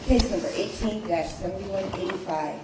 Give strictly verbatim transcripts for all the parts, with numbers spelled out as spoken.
Case number eighteen seventy-one eighty-five,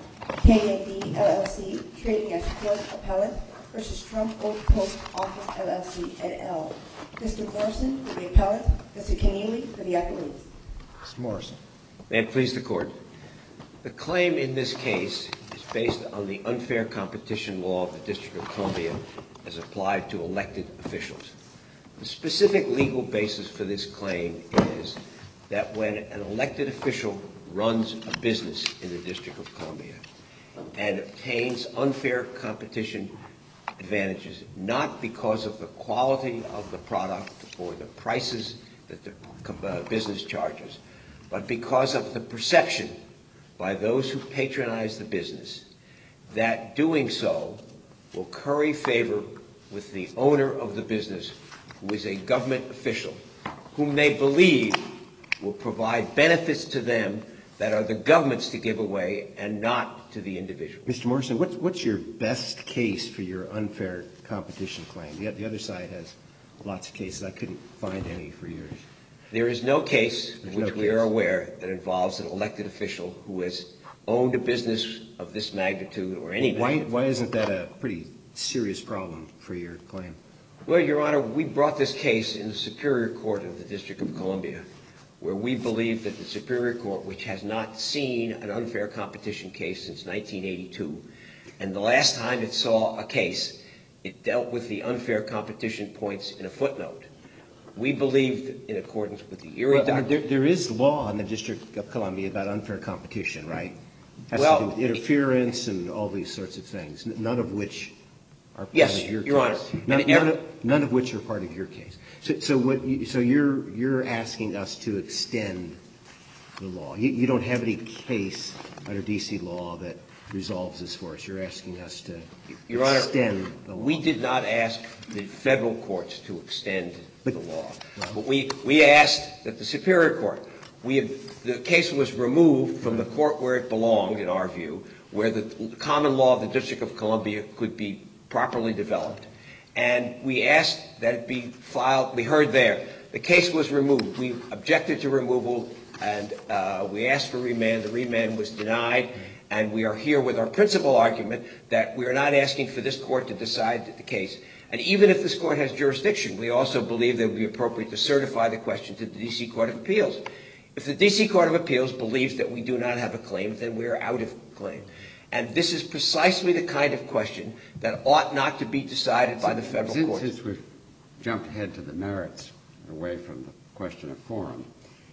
K A D L L C, trading as Court Appellant versus Trump Old Post Office L L C et al. Mister Morrison for the appellant, Mister Keneally for the appellate. Mister Morrison. May it please the Court. The claim in this case is based on the unfair competition law of the District of Columbia as applied to elected officials. The specific legal basis for this claim is that when an elected official runs a business in the District of Columbia and obtains unfair competition advantages, not because of the quality of the product or the prices that the uh, business charges, but because of the perception by those who patronize the business that doing so will curry favor with the owner of the business, who is a government official, whom they believe will provide benefits to them that are the government's to give away and not to the individual. Mister Morrison, what's, what's your best case for your unfair competition claim? The, the other side has lots of cases. I couldn't find any for yours. There is no case There's which no we case. are aware that involves an elected official who has owned a business of this magnitude or any Why, magnitude. why isn't that a pretty serious problem for your claim? Well, Your Honor, we brought this case in the Superior Court of the District of Columbia, where we believe that the Superior Court, which has not seen an unfair competition case since nineteen eighty-two, and the last time it saw a case, it dealt with the unfair competition points in a footnote. We believed, in accordance with the Erie Well, I mean, Doctrine... there, there is law in the District of Columbia about unfair competition, right? Has Well, to do with interference and all these sorts of things, n- none of which are part Yes, of your Your case. Honor. None, And none, every- of, none of which are part of your case. So, so what? You, so you're you're asking us to extend the law. You, you don't have any case under D C law that resolves this for us. You're asking us to Your Honor, extend the law. we did not ask the federal courts to extend But- the law. well- But we, we asked that the Superior Court, we have, the case was removed from the court where it belonged, in our view, where the common law of the District of Columbia could be properly developed. And we asked that it be filed, we heard there, the case was removed. We objected to removal, and uh, we asked for remand. The remand was denied. And we are here with our principal argument that we are not asking for this court to decide the case. And even if this court has jurisdiction, we also believe that it would be appropriate to certify the question to the D C Court of Appeals. If the D C Court of Appeals believes that we do not have a claim, then we are out of claim. And this is precisely the kind of question that ought not to be decided by the federal since, courts. Since we've jumped ahead to the merits, away from the question of forum,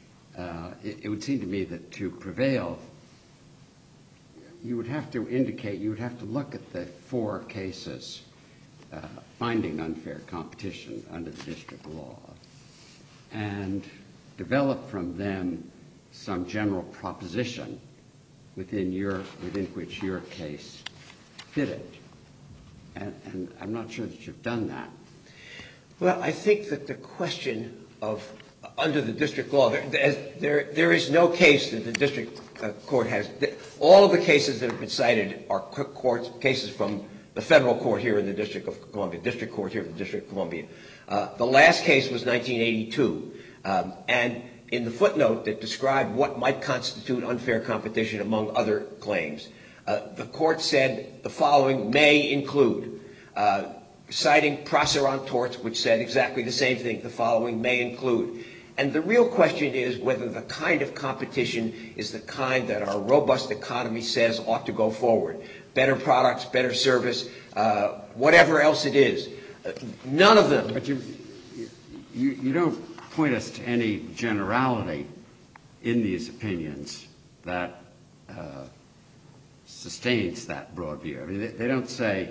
uh, it, it would seem to me that to prevail, you would have to indicate, you would have to look at the four cases uh, finding unfair competition under the district law and develop from them some general proposition within your, within which your case fitted. And, and I'm not sure that you've done that. Well, I think that the question of, uh, under the district law, there, there, there is no case that the district uh, court has. All of the cases that have been cited are courts, cases from the federal court here in the District of Columbia, district court here in the District of Columbia. Uh, the last case was nineteen eighty-two. Um, and in the footnote that described what might constitute unfair competition among other claims, uh, the court said the following may include, uh, citing Prosser on torts, which said exactly the same thing, the following may include. And the real question is whether the kind of competition is the kind that our robust economy says ought to go forward. Better products, better service, uh, whatever else it is. Uh, none of them. But you, you, you don't point us to any generality in these opinions that uh, sustains that broad view. I mean, they, they don't say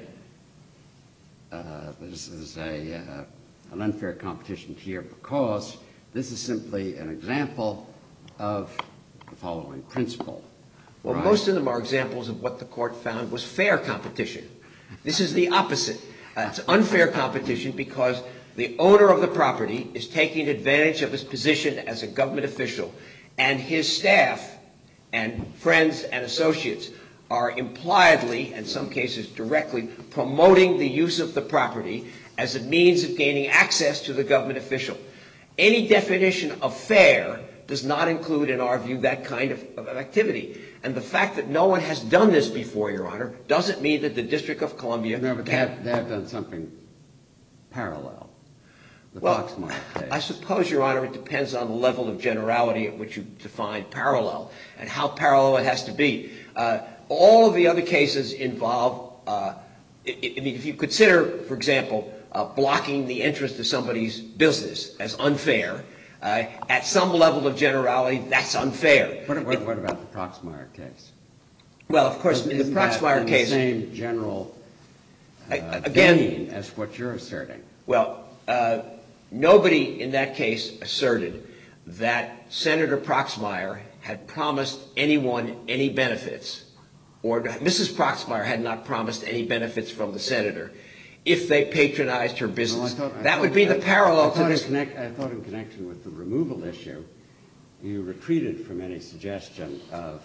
uh, this is a, uh, an unfair competition here because this is simply an example of the following principle. Well, right? most of them are examples of what the court found was fair competition. This is the opposite. Uh, it's unfair competition because the owner of the property is taking advantage of his position as a government official, and his staff and friends and associates are impliedly, in some cases directly, promoting the use of the property as a means of gaining access to the government official. Any definition of fair does not include, in our view, that kind of, of activity. And the fact that no one has done this before, Your Honor, doesn't mean that the District of Columbia No, but they can't. have, they have done something parallel. The Well, Proxmire case. I suppose, Your Honor, it depends on the level of generality at which you define parallel and how parallel it has to be. Uh, all of the other cases involve, uh, I, I mean, if you consider, for example, uh, blocking the entrance to somebody's business as unfair, uh, at some level of generality, that's unfair. What, what, what about the Proxmire case? Well, of course, in the Isn't that Proxmire in case, the same general uh, again, vein as what you're asserting. well, uh, nobody in that case asserted that Senator Proxmire had promised anyone any benefits, or Missus Proxmire had not promised any benefits from the senator if they patronized her business. Well, I thought, I that thought, would be the I, parallel I to thought this. In connect, I thought in connection with the removal issue, you retreated from any suggestion of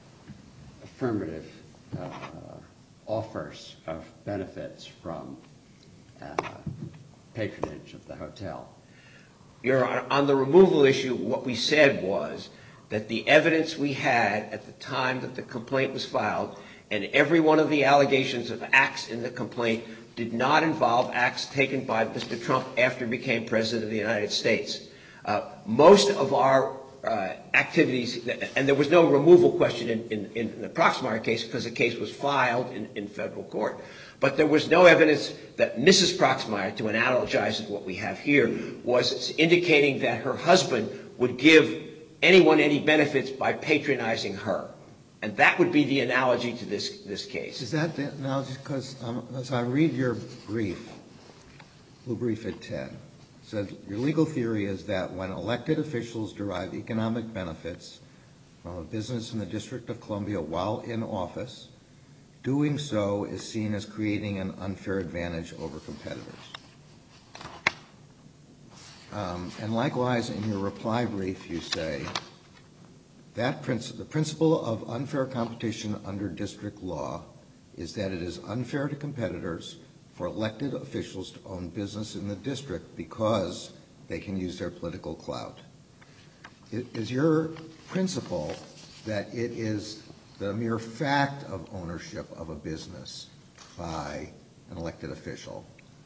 affirmative uh, offers of benefits from uh, patronage of the hotel. Your Honor, on the removal issue, what we said was that the evidence we had at the time that the complaint was filed, and every one of the allegations of acts in the complaint did not involve acts taken by Mister Trump after he became President of the United States. Uh, most of our uh, activities, and there was no removal question in, in, in the Proxmire case because the case was filed in, in federal court. But there was no evidence that Missus Proxmire, to analogize what we have here, was indicating that her husband would give anyone any benefits by patronizing her. And that would be the analogy to this, this case. Is that the analogy? Because um, as I read your brief, blue brief at ten, it says your legal theory is that when elected officials derive economic benefits from a business in the District of Columbia while in office, doing so is seen as creating an unfair advantage over competitors. Um, and likewise, in your reply brief, you say that princi- the principle of unfair competition under district law is that it is unfair to competitors for elected officials to own business in the district because they can use their political clout. Is your principle that it is the mere fact of ownership of a business by an elected official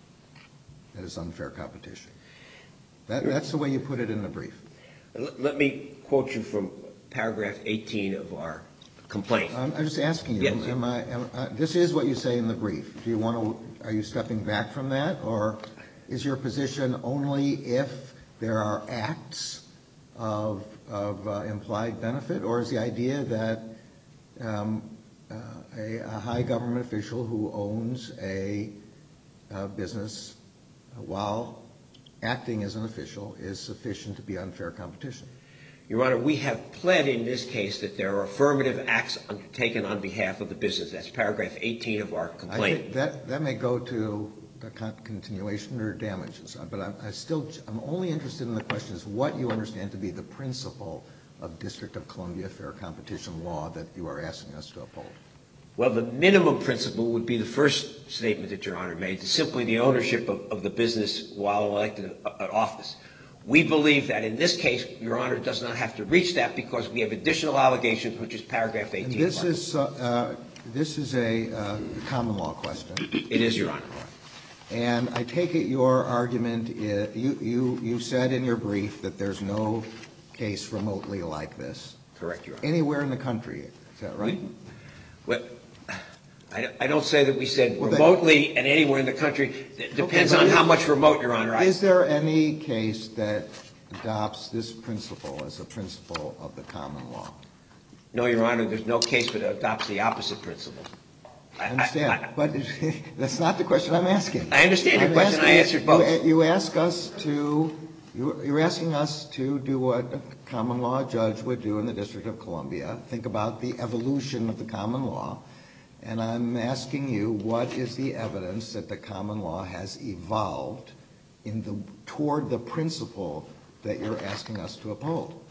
that is unfair competition? That, that's the way you put it in the brief. Let me quote you from paragraph eighteen of our complaint. I'm, I'm just asking you. Yes. Am I, am, uh, this is what you say in the brief. Do you want to? Are you stepping back from that, or is your position only if there are acts of of uh, implied benefit, or is the idea that um, uh, a, a high government official who owns a, a business uh, while acting as an official is sufficient to be unfair competition? Your Honor, we have pled in this case that there are affirmative acts undertaken on behalf of the business. That's paragraph eighteen of our complaint. I think that, that may go to the con- continuation or damages, but I'm, I still, I'm only interested in the question is what you understand to be the principle of District of Columbia fair competition law that you are asking us to uphold. Well, the minimum principle would be the first statement that Your Honor made, simply the ownership of, of the business while elected at office. We believe that in this case, Your Honor does not have to reach that because we have additional allegations, which is paragraph eighteen. And this is uh, uh, this is a uh, common law question. It is, Your Honor. And I take it your argument is, you, you, you said in your brief that there's no case remotely like this. Correct, Your Honor. Anywhere in the country, is that right? We, well, I, I don't say that we said well, remotely and anywhere in the country. It depends okay, on is, how much remote, Your Honor. I, is there any case that adopts this principle as a principle of the common law? No, Your Honor, there's no case that adopts the opposite principle. I understand, I, I, but that's not the question I'm asking. I understand your I'm question. I answered both. You, you ask us to, you, you're asking us to do what a common law judge would do in the District of Columbia, think about the evolution of the common law, and I'm asking you what is the evidence that the common law has evolved in the, toward the principle that you're asking us to uphold?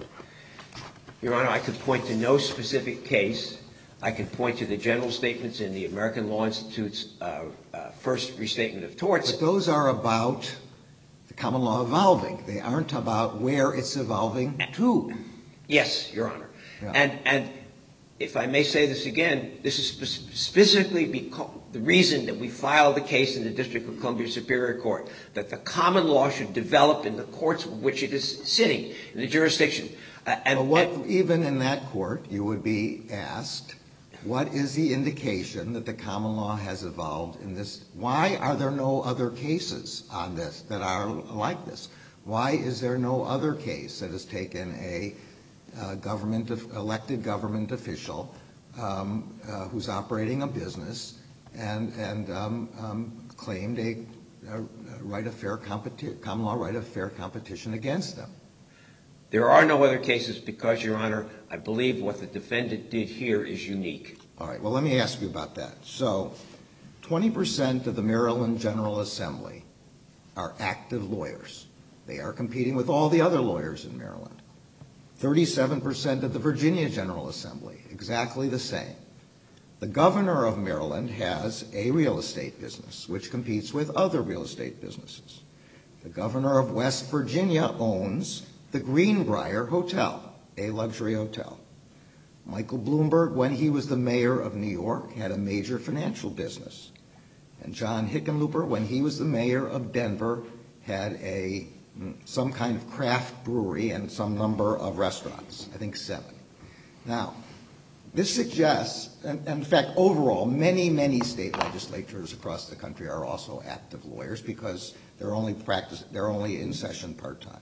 Your Honor, I could point to no specific case. I can point to the general statements in the American Law Institute's uh, uh, first restatement of torts. But those are about the common law evolving. They aren't about where it's evolving to. Yes, Your Honor. Yeah. And, and if I may say this again, this is spe- specifically because the reason that we filed the case in the District of Columbia Superior Court, that the common law should develop in the courts in which it is sitting, in the jurisdiction. Uh, and, But what, and, even in that court, you would be asked, what is the indication that the common law has evolved in this? Why are there no other cases on this that are like this? Why is there no other case that has taken a uh, government, elected government official um, uh, who's operating a business and, and um, um, claimed a, a right of fair competi- common law right of fair competition against them? There are no other cases because, Your Honor, I believe what the defendant did here is unique. All right. Well, let me ask you about that. So twenty percent of the Maryland General Assembly are active lawyers. They are competing with all the other lawyers in Maryland. thirty-seven percent of the Virginia General Assembly, exactly the same. The governor of Maryland has a real estate business, which competes with other real estate businesses. The governor of West Virginia owns the Greenbrier Hotel, a luxury hotel. Michael Bloomberg, when he was the mayor of New York, had a major financial business. And John Hickenlooper, when he was the mayor of Denver, had a some kind of craft brewery and some number of restaurants, I think seven. Now, this suggests, and, and in fact, overall, many, many state legislatures across the country are also active lawyers because they're only practice, they're only in session part-time.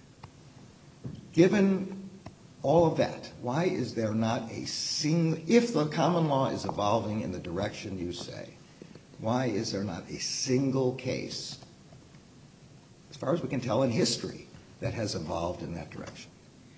Given all of that, why is there not a single, if the common law is evolving in the direction you say, why is there not a single case, as far as we can tell in history, that has evolved in that direction?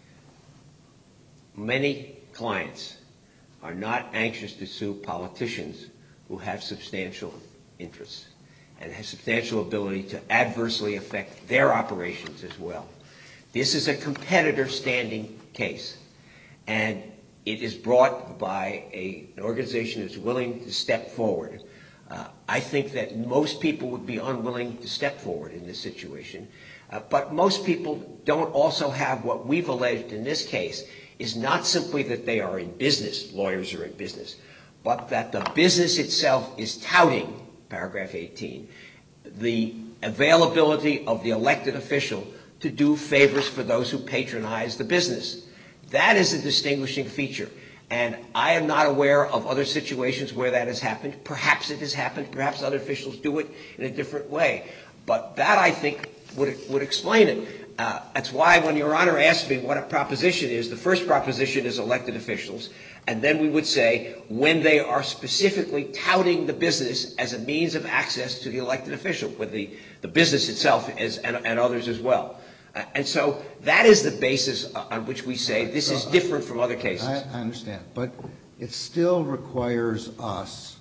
Many clients are not anxious to sue politicians who have substantial interests and have substantial ability to adversely affect their operations as well. This is a competitor standing case, and it is brought by a, an organization that's willing to step forward. Uh, I think that most people would be unwilling to step forward in this situation, uh, but most people don't also have what we've alleged in this case is not simply that they are in business, lawyers are in business, but that the business itself is touting, paragraph eighteen, the availability of the elected official to do favors for those who patronize the business. That is a distinguishing feature. And I am not aware of other situations where that has happened. Perhaps it has happened. Perhaps other officials do it in a different way. But that, I think, would, would explain it. Uh, that's why when Your Honor asked me what a proposition is, the first proposition is elected officials. And then we would say when they are specifically touting the business as a means of access to the elected official, with the, the business itself as, and, and others as well. Uh, and so that is the basis on which we say this is different from other cases. I, I understand. But it still requires us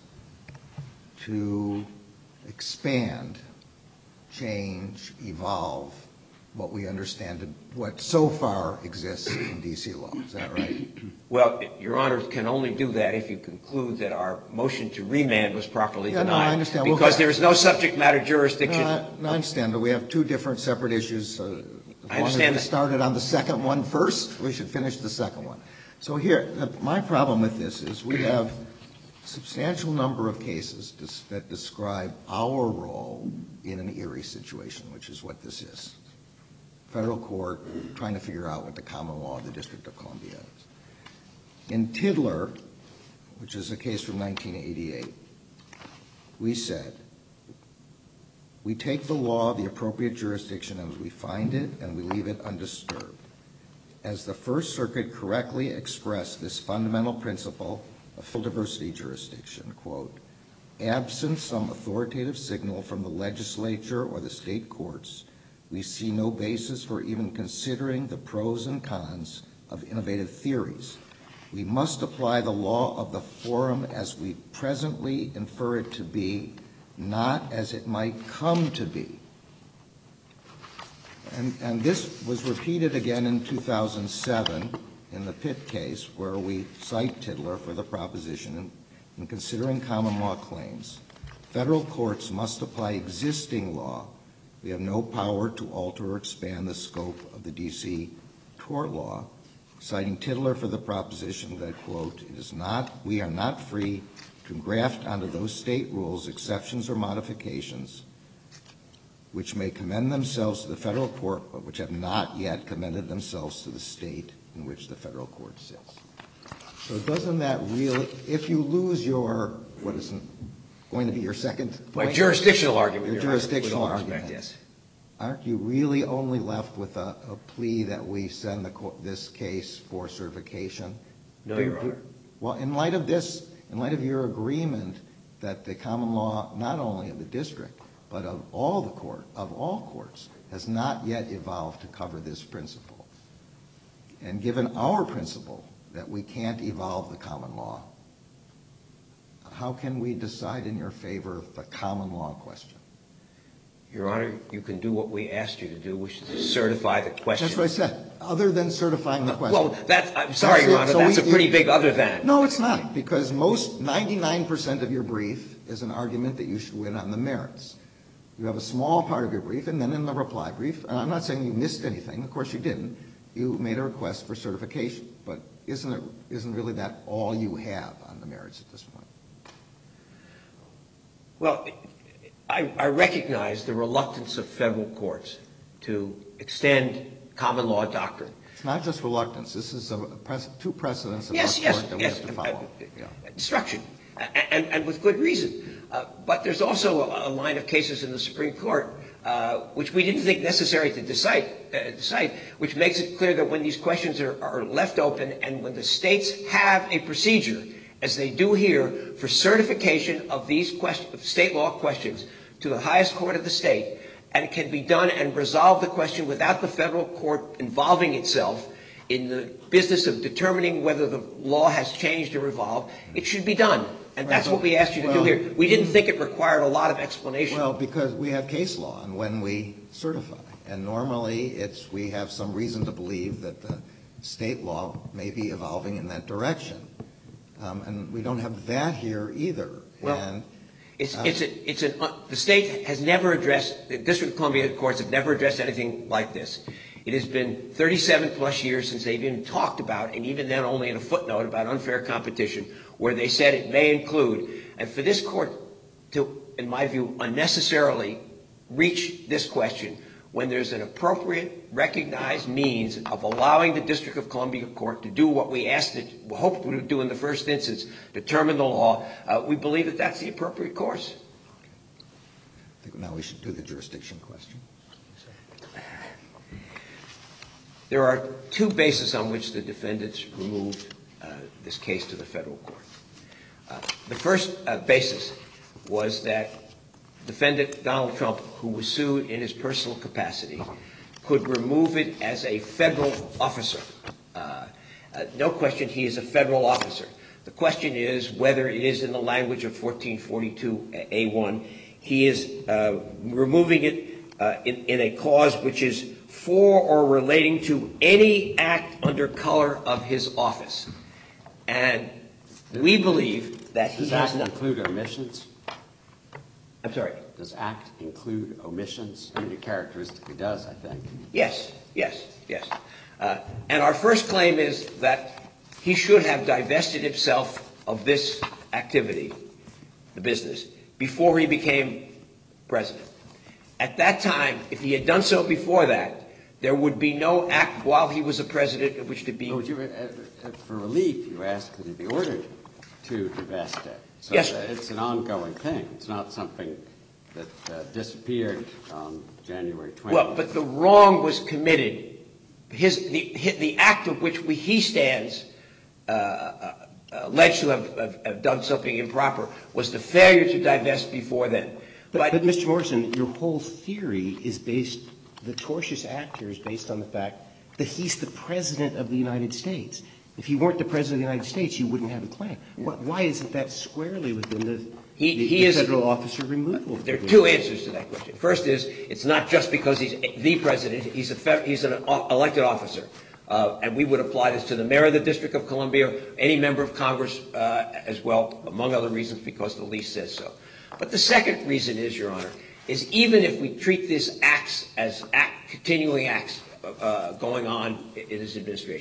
to expand, change, evolve what we understand, what so far exists in D C law. Is that right? Well, Your Honor can only do that if you conclude that our motion to remand was properly yeah, denied. No, I understand. Because well, there is no subject matter jurisdiction. No, I, no, I understand. But we have two different separate issues. Uh, as I long understand as we that. started on the second one first, we should finish the second one. So here, uh, my problem with this is we have a substantial number of cases dis- that describe our role in an Erie situation, which is what this is. Federal court trying to figure out what the common law of the District of Columbia is. In Tidler, which is a case from nineteen eighty-eight, we said, we take the law of the appropriate jurisdiction as we find it, and we leave it undisturbed. As the First Circuit correctly expressed this fundamental principle of full diversity jurisdiction, quote, absent some authoritative signal from the legislature or the state courts, we see no basis for even considering the pros and cons of innovative theories. We must apply the law of the forum as we presently infer it to be, not as it might come to be. And, and this was repeated again in two thousand seven in the Pitt case, where we cite Tidler for the proposition in, in considering common law claims. Federal courts must apply existing law. We have no power to alter or expand the scope of the D C tort law. citing Titler for the proposition that, quote, it is not, we are not free to graft onto those state rules exceptions or modifications which may commend themselves to the federal court, but which have not yet commended themselves to the state in which the federal court sits. So doesn't that really, if you lose your, what is going to be your second point? My jurisdictional argument. Your Your jurisdictional Honor, with all argument. respect, yes. Aren't you really only left with a, a plea that we send the, co- this case for certification? No, Your Honor. Well, in light of this, in light of your agreement that the common law, not only of the district, but of all the court, of all courts, has not yet evolved to cover this principle. And given our principle that we can't evolve the common law, how can we decide in your favor the common law question? Your Honor, you can do what we asked you to do, which is to certify the question. That's what I said. Other than certifying the question. Well, that's, I'm sorry, That's Your it. Honor, So that's we- a pretty you- big other than. No, it's not, because most, ninety-nine percent of your brief is an argument that you should win on the merits. You have a small part of your brief, and then in the reply brief, and I'm not saying you missed anything, of course you didn't, you made a request for certification. But isn't it, isn't really that all you have on the merits at this point? Well, I, I recognize the reluctance of federal courts to extend common law doctrine. It's not just reluctance. This is a, pres- two precedents of Yes, our yes, court that yes. we have to follow. Uh, Yeah. Destruction, and, and with good reason. Uh, but there's also a, a line of cases in the Supreme Court uh, which we didn't think necessary to decide, uh, decide, which makes it clear that when these questions are, are left open and when the states have a procedure, as they do here, for certification of these question, of state law questions to the highest court of the state, and it can be done and resolve the question without the federal court involving itself in the business of determining whether the law has changed or evolved, it should be done. And that's what we asked you to Well, do here. We didn't think it required a lot of explanation. Well, because we have case law on when we certify. And normally it's, we have some reason to believe that the state law may be evolving in that direction. Um, and we don't have that here either. Well, and, It's, uh, it's, a, it's an, uh, the state has never addressed, the District of Columbia courts have never addressed anything like this. It has been thirty-seven plus years since they've even talked about, and even then only in a footnote, about unfair competition, where they said it may include. And for this court to, in my view, unnecessarily reach this question when there's an appropriate, recognized means of allowing the District of Columbia court to do what we asked it, hoped it would do in the first instance, determine the law, uh, we believe that that's the appropriate course. I think now we should do the jurisdiction question. There are two bases on which the defendants removed uh, this case to the federal court. Uh, the first uh, basis was that defendant Donald Trump, who was sued in his personal capacity, could remove it as a federal officer. Uh, uh, no question he is a federal officer. The question is whether it is in the language of fourteen forty-two A one. He is uh, removing it uh, in, in a clause which is for or relating to any act under color of his office. And we believe that he Does has act not. include omissions? I'm sorry. Does act include omissions? I mean, it characteristically does, I think. Yes, yes, yes. Uh, and our first claim is that he should have divested himself of this activity, the business, before he became president. At that time, if he had done so before that, there would be no act while he was a president in which to be. Oh, you, uh, uh, for relief, you asked that he be ordered to divest it. So Yes. uh, it's an ongoing thing. It's not something that uh, disappeared on January twentieth. Well, but the wrong was committed. His the the act of which we, he stands uh, uh, alleged to have, have, have done something improper was the failure to divest before then. But, But, but, Mister Morrison, your whole theory is based, the tortious actor is based on the fact that he's the President of the United States. If he weren't the President of the United States, you wouldn't have a claim. Why, why isn't that squarely within the, He- the, he the is- federal officer removal? there are two answers to that question. First is, it's not just because he's the president. He's a fed, he's an elected officer. Uh, and we would apply this to the mayor of the District of Columbia, any member of Congress uh, as well, among other reasons, because the lease says so. But the second reason is, Your Honor, is even if we treat these acts as act, continuing acts uh, going on in his administration,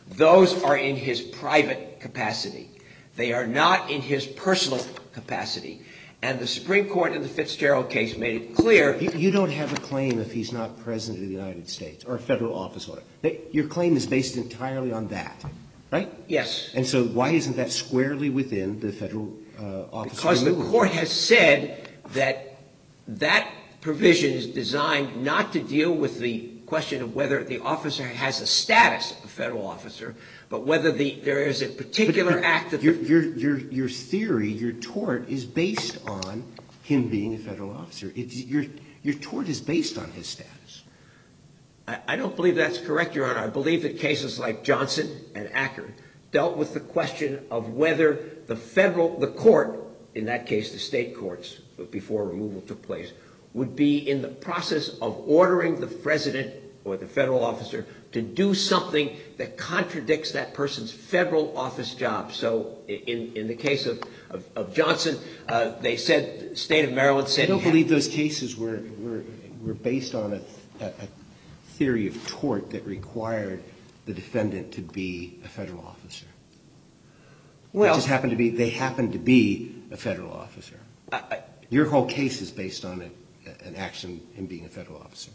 Those are in his private capacity. They are not in his personal capacity. And the Supreme Court in the Fitzgerald case made it clear. You, you don't have a claim if he's not President of the United States or a federal office holder. Your claim is based entirely on that, right? Yes. And so why isn't that squarely within the federal uh, office? Because the court has said that that provision is designed not to deal with the question of whether the officer has a status of a federal officer, but whether the, there is a particular but, but act of... Your, your, your, your theory, your tort, is based on him being a federal officer. It's, your, your tort is based on his status. I, I don't believe that's correct, Your Honor. I believe that cases like Johnson and Acker dealt with the question of whether the federal, the court, in that case the state courts, before removal took place, would be in the process of ordering the president or the federal officer to do something that contradicts that person's federal office job. So in, in the case of, of, of Johnson, uh, they said, the state of Maryland said... I don't believe those cases were, were, were based on a, a, a theory of tort that required the defendant to be a federal officer. Well... It just happened to be, they happened to be a federal officer. I, I, Your whole case is based on a, an action in being a federal officer.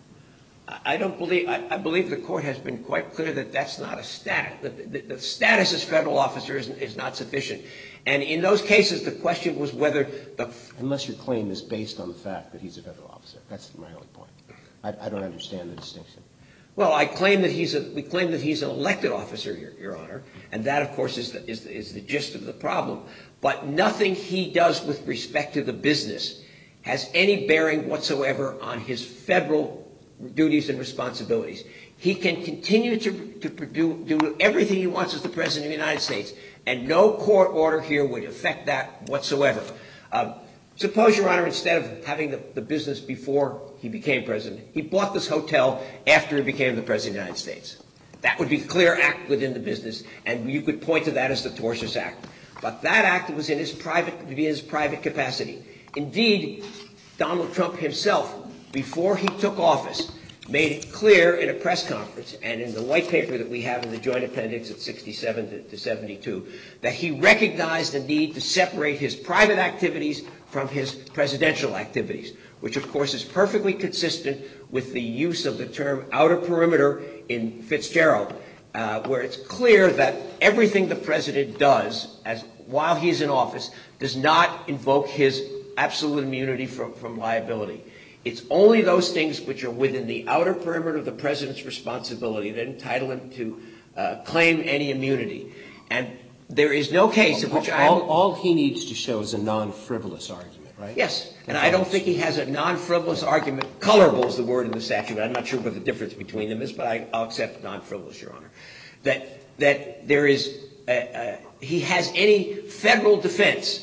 I don't believe, I, I believe the court has been quite clear that that's not a status. The, the, the status as federal officer is, is not sufficient. And in those cases, the question was whether the... Unless your claim is based on the fact that he's a federal officer. That's my only point. I, I don't understand the distinction. Well, I claim that he's a, we claim that he's an elected officer, Your, Your Honor, and that, of course, is the, is, the, is the gist of the problem. But nothing he does with respect to the business has any bearing whatsoever on his federal duties and responsibilities. He can continue to, to do, do everything he wants as the President of the United States, and no court order here would affect that whatsoever. Um, suppose, Your Honor, instead of having the, the business before he became President, he bought this hotel after he became the President of the United States. That would be a clear act within the business, and you could point to that as the tortious act. But that act was in his private, in his private capacity. Indeed, Donald Trump himself, before he took office, made it clear in a press conference and in the white paper that we have in the joint appendix at sixty-seven to seventy-two, that he recognized the need to separate his private activities from his presidential activities, which of course is perfectly consistent with the use of the term outer perimeter in Fitzgerald, uh, where it's clear that everything the president does as while he's in office does not invoke his absolute immunity from, from liability. It's only those things which are within the outer perimeter of the president's responsibility that entitle him to uh, claim any immunity. And there is no case in which I... All, all he needs to show is a non-frivolous argument, right? Yes, and I don't think he has a non-frivolous argument. Colorable is the word in the statute. I'm not sure what the difference between them is, but I, I'll accept non-frivolous, Your Honor. That, that there is... Uh, uh, he has any federal defense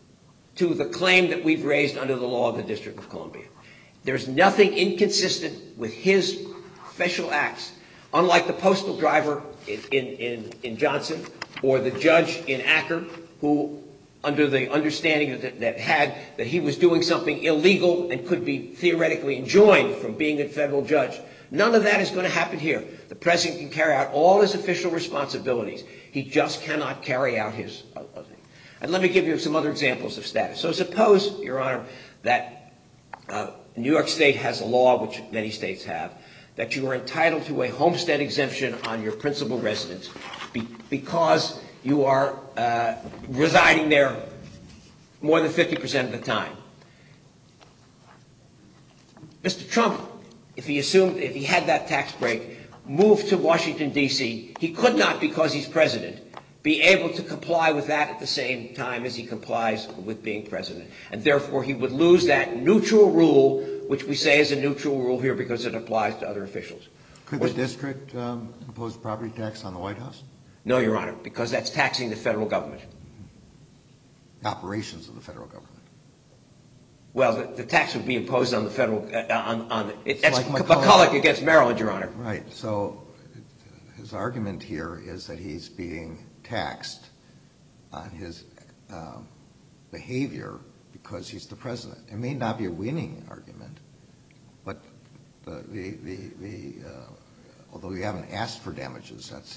to the claim that we've raised under the law of the District of Columbia. There's nothing inconsistent with his official acts, unlike the postal driver in, in, in, in Johnson or the judge in Acker, who, under the understanding that, that had that he was doing something illegal and could be theoretically enjoined from being a federal judge. None of that is going to happen here. The president can carry out all his official responsibilities. He just cannot carry out his other thing. And let me give you some other examples of status. So suppose, Your Honor, that uh, New York State has a law, which many states have, that you are entitled to a homestead exemption on your principal residence be- because you are uh, residing there more than fifty percent of the time. Mister Trump, if he assumed, if he had that tax break, moved to Washington, D C, he could not, because he's president, be able to comply with that at the same time as he complies with being president. And therefore, he would lose that neutral rule, which we say is a neutral rule here because it applies to other officials. Could the district um, impose property tax on the White House? No, Your Honor, because that's taxing the federal government. The operations of the federal government. Well, the, the tax would be imposed on the federal, uh, on, on it, that's like McCulloch. McCulloch against Maryland, Your Honor. Right. So his argument here is that he's being taxed on his um, behavior because he's the president. It may not be a winning argument, but the, the, the, the uh, although you haven't asked for damages, that's a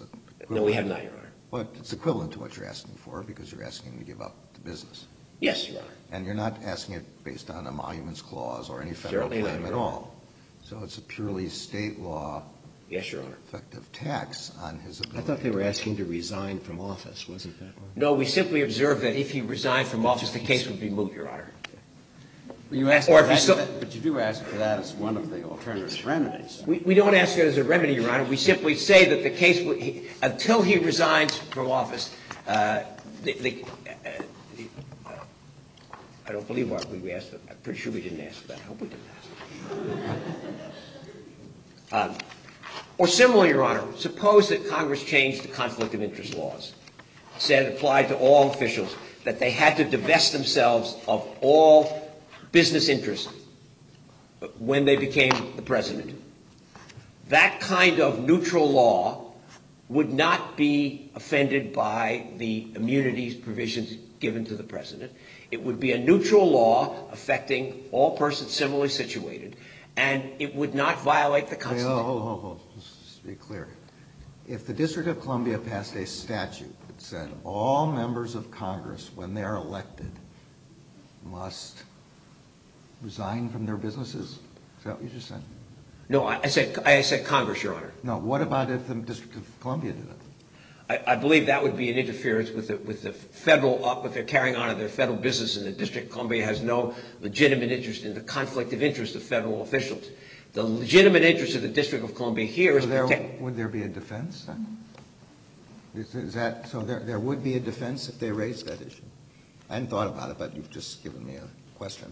No, we have not, Your Honor. But it's equivalent to what you're asking for because you're asking him to give up the business. Yes, Your Honor. And you're not asking it based on emoluments clause or any federal Certainly not, claim at Your Honor. all. So it's a purely state law Yes, Your Honor. effective tax on his ability. I thought they were asking to resign from office, wasn't that one? No, we simply observed that if he resigned from office, the case would be moot, Your Honor. You ask Or for if you that, still- but you do ask for that as one of the alternative remedies. We, we don't ask it as a remedy, Your Honor. We simply say that the case, would, he, until he resigns from office, uh, the, the, uh, the uh, I don't believe what we asked. I'm pretty sure we didn't ask for that. I hope we didn't ask for that. Um, or similarly, Your Honor, suppose that Congress changed the conflict of interest laws, said it applied to all officials, that they had to divest themselves of all business interests when they became the president. That kind of neutral law would not be offended by the immunities provisions given to the president. It would be a neutral law affecting all persons similarly situated, and it would not violate the Wait, Constitution. hold, hold, hold, hold. Let's be clear. If the District of Columbia passed a statute that said all members of Congress, when they are elected, must resign from their businesses, is that what you just said? No, I I said I said Congress, Your Honor. No, what about if the District of Columbia did it? I, I believe that would be an interference with the, with the federal, uh, with their carrying on of their federal business, and the District of Columbia has no legitimate interest in the conflict of interest of federal officials. The legitimate interest of the District of Columbia here is So there, protect. would there be a defense then? Is, is that, so there, there would be a defense if they raised that issue? I hadn't thought about it, but you've just given me a question.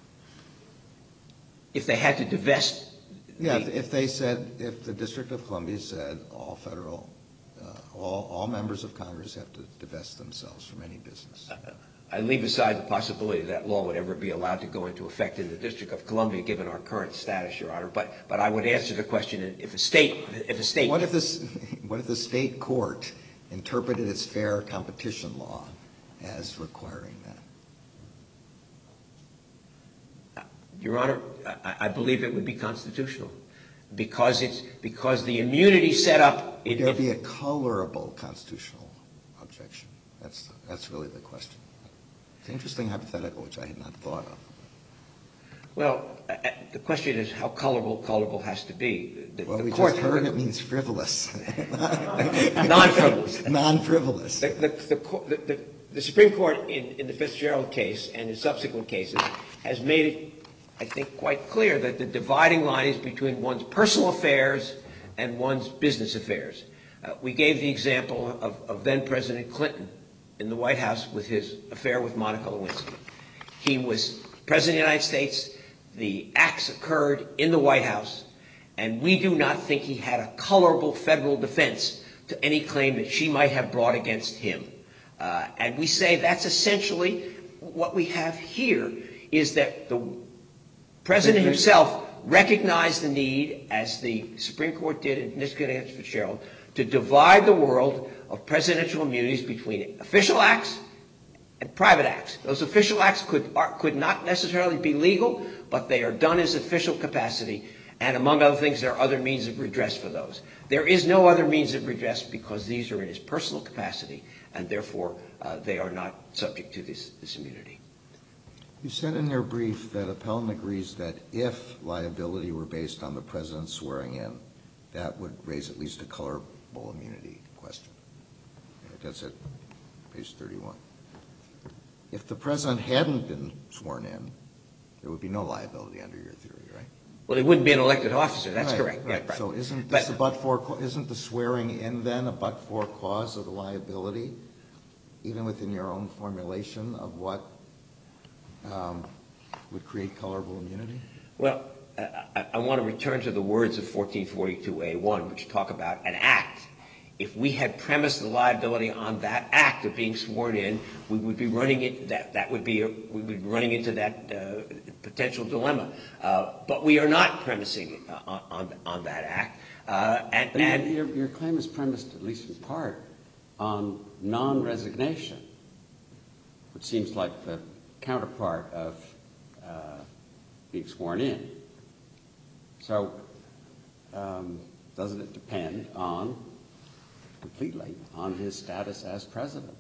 If they had to divest. Yeah, the, if, if they said, if the District of Columbia said all federal, uh, all, all members of Congress have to divest themselves from any business. I leave aside the possibility that law would ever be allowed to go into effect in the District of Columbia, given our current status, Your Honor. But, but I would answer the question: if a state, if a state. What if this, what if the state court interpreted its fair competition law as requiring that? Your Honor, I, I believe it would be constitutional, because it's because the immunity set up. Would there be a colorable constitutional objection? That's that's really the question. It's an interesting hypothetical, which I had not thought of. Well, uh, the question is how colorable colorable has to be. The, Well, the we court, just heard it means frivolous. non-frivolous. Non-frivolous. The, the, the, the, the, the Supreme Court in, in the Fitzgerald case and in subsequent cases has made it, I think, quite clear that the dividing line is between one's personal affairs and one's business affairs. Uh, we gave the example of, of then President Clinton in the White House with his affair with Monica Lewinsky. He was President of the United States. The acts occurred in the White House, and we do not think he had a colorable federal defense to any claim that she might have brought against him. Uh, and we say that's essentially what we have here, is that the President himself recognized the need, as the Supreme Court did in this case against Fitzgerald, to divide the world of presidential immunities between official acts and private acts. Those official acts could, are, could not necessarily be legal, but they are done as official capacity, and among other things, there are other means of redress for those. There is no other means of redress because these are in his personal capacity, and therefore uh, they are not subject to this, this immunity. You said in your brief that appellant agrees that if liability were based on the president swearing in, that would raise at least a colorable immunity question. That's at page thirty-one. If the president hadn't been sworn in, there would be no liability under your theory, right? Well, he wouldn't be an elected officer. That's right, correct. Right. Yeah, right. So isn't But- this a but-for? Isn't the swearing in then a but-for cause of the liability, even within your own formulation of what um, would create colorable immunity? Well, I, I want to return to the words of fourteen forty-two A one, which talk about an act. If we had premised the liability on that act of being sworn in, we would be running it. That that would be a, we would be running into that uh, potential dilemma. Uh, but we are not premising it on on, on that act. Uh, and But and your, your claim is premised, at least in part, on non-resignation, which seems like the counterpart of uh, being sworn in. So, um, doesn't it depend on completely on his status as president.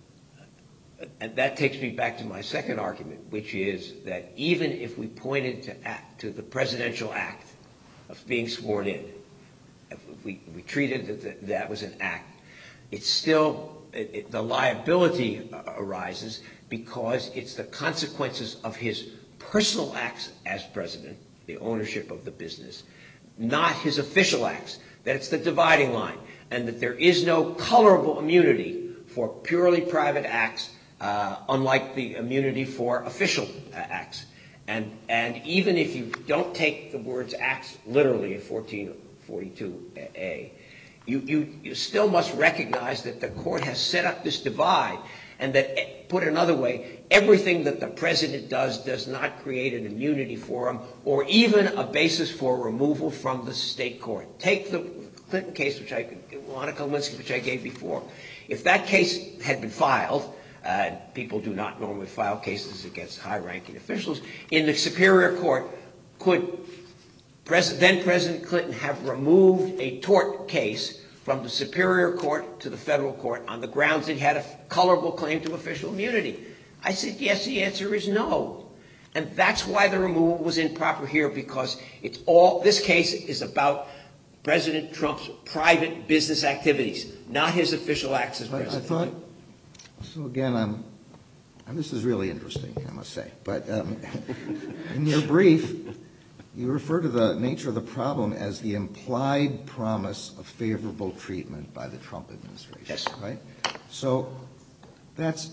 And that takes me back to my second argument, which is that even if we pointed to act, to the presidential act of being sworn in, if we, we treated that that, that was an act, it's still, it, it, the liability uh, arises because it's the consequences of his personal acts as president, the ownership of the business, not his official acts, that it's the dividing line, and that there is no colorable immunity for purely private acts, uh, unlike the immunity for official uh, acts. And, and even if you don't take the words acts literally in fourteen forty-two A, you, you, you still must recognize that the court has set up this divide, and that, put another way, everything that the president does does not create an immunity for him or even a basis for removal from the state court. Take the Clinton case, which I, Monica Lewinsky, which I gave before. If that case had been filed, uh, people do not normally file cases against high-ranking officials, in the Superior Court, could Pres- then President Clinton have removed a tort case from the Superior Court to the federal court on the grounds that he had a colorable claim to official immunity? I said, yes, the answer is no. And that's why the removal was improper here, because it's all, this case is about President Trump's private business activities, not his official acts as president. I thought, so again, I'm, and this is really interesting, I must say, but um, in your brief, you refer to the nature of the problem as the implied promise of favorable treatment by the Trump administration. Yes. Right? So that's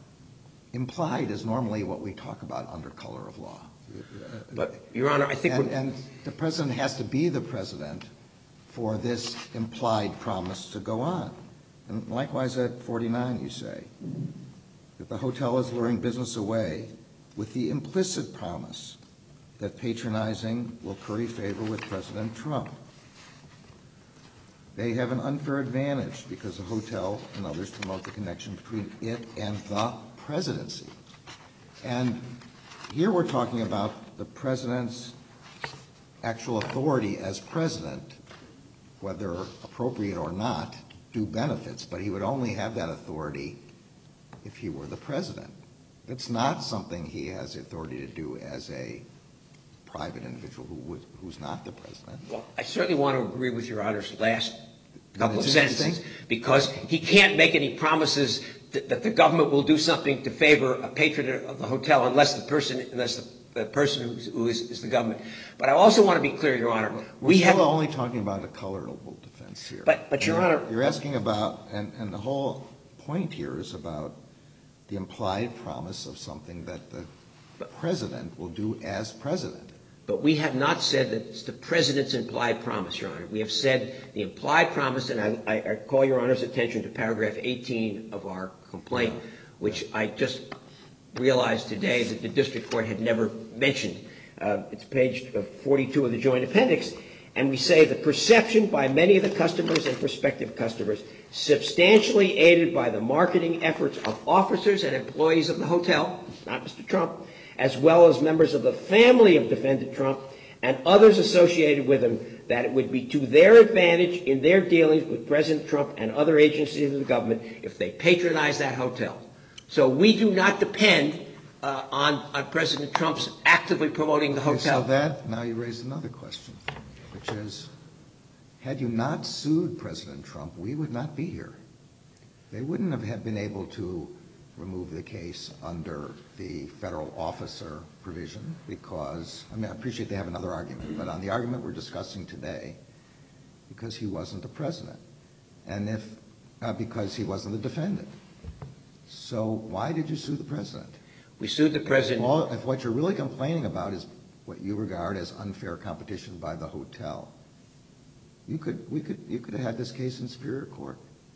implied is normally what we talk about under color of law. But, Your Honor, I think and, we're... and the president has to be the president for this implied promise to go on. And likewise at forty-nine, you say that the hotel is luring business away with the implicit promise that patronizing will curry favor with President Trump. They have an unfair advantage because the hotel and others promote the connection between it and the presidency. And here we're talking about the president's actual authority as president, whether appropriate or not, do benefits, but he would only have that authority if he were the president. It's not something he has the authority to do as a private individual who would, who's not the president. Well, I certainly want to agree with Your Honor's last couple of That's sentences, because he can't make any promises that, that the government will do something to favor a patron of the hotel unless the person, unless the, the person who's, who is, is the government. But I also want to be clear, Your Honor, We're we still have only talking about a colorable defense here. But, but Your And Honor, you're asking about, and, and the whole point here is about the implied promise of something that the president will do as president. But we have not said that it's the president's implied promise, Your Honor. We have said the implied promise, and I, I call Your Honor's attention to paragraph eighteen of our complaint, yeah. which I just realized today that the district court had never mentioned. Uh, it's page forty-two of the joint appendix. And we say the perception by many of the customers and prospective customers, substantially aided by the marketing efforts of officers and employees of the hotel, not Mister Trump, as well as members of the family of defendant Trump and others associated with him, that it would be to their advantage in their dealings with President Trump and other agencies of the government if they patronize that hotel. So we do not depend uh, on, on President Trump's actively promoting the hotel. Okay, so that, now you raise another question, which is, had you not sued President Trump, we would not be here. They wouldn't have been able to remove the case under the federal officer provision because, I mean, I appreciate they have another argument, but on the argument we're discussing today, because he wasn't the president, and if, uh, because he wasn't the defendant. So why did you sue the president? We sued the president. If, all, if what you're really complaining about is what you regard as unfair competition by the hotel, you could, we could, you could have had this case in Superior Court.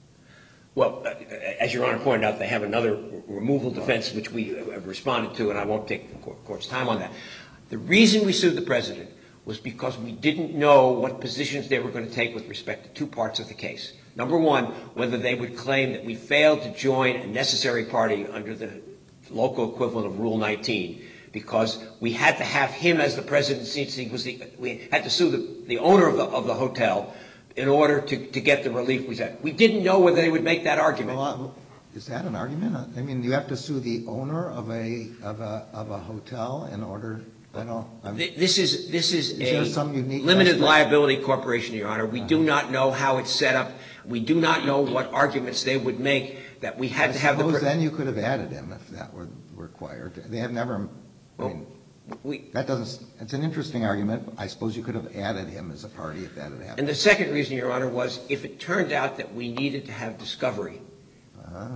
Well, as Your Honor pointed out, they have another removal defense, which we have responded to, and I won't take the court's time on that. The reason we sued the president was because we didn't know what positions they were going to take with respect to two parts of the case. Number one, whether they would claim that we failed to join a necessary party under the local equivalent of Rule nineteen, because we had to have him as the president since he was the, we had to sue the, the owner of the, of the hotel in order to, to get the relief we said. We didn't know whether they would make that argument. Well, is that an argument? I mean, you have to sue the owner of a of a of a hotel in order. I don't. I'm, This is this is, is there a some unique limited aspect? liability corporation, Your Honor. We Uh-huh. do not know how it's set up. We do not know what arguments they would make that we had I to have the. suppose Pre- then you could have added him if that were required. They have never. I mean, we, that doesn't. It's an interesting argument. I suppose you could have added him as a party if that had happened. and the second reason, Your Honor, was if it turned out that we needed to have discovery, Ah.